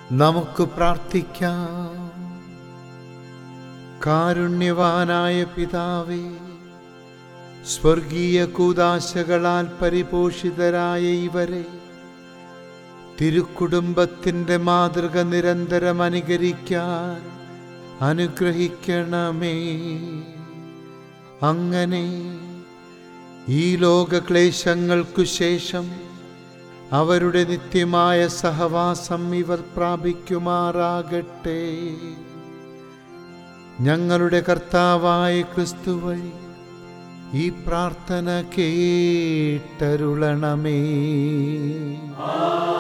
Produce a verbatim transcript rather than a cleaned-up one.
നമുക്ക് പ്രാർത്ഥിക്കാം. കാരുണ്യവാനായ പിതാവേ, സ്വർഗീയ കൂദാശകളാൽ പരിപോഷിതരായ ഇവരെ തിരുക്കുടുംബത്തിൻ്റെ മാതൃക നിരന്തരം അനുകരിക്കാൻ അനുഗ്രഹിക്കണമേ. അങ്ങനെ ഈ ലോകക്ലേശങ്ങൾക്കു ശേഷം അവരുടെ നിത്യമായ സഹവാസം ഇവർ പ്രാപിക്കുമാറാകട്ടെ. ഞങ്ങളുടെ കർത്താവായ ക്രിസ്തു വഴി ഈ പ്രാർത്ഥന കേട്ടരുളണമേ.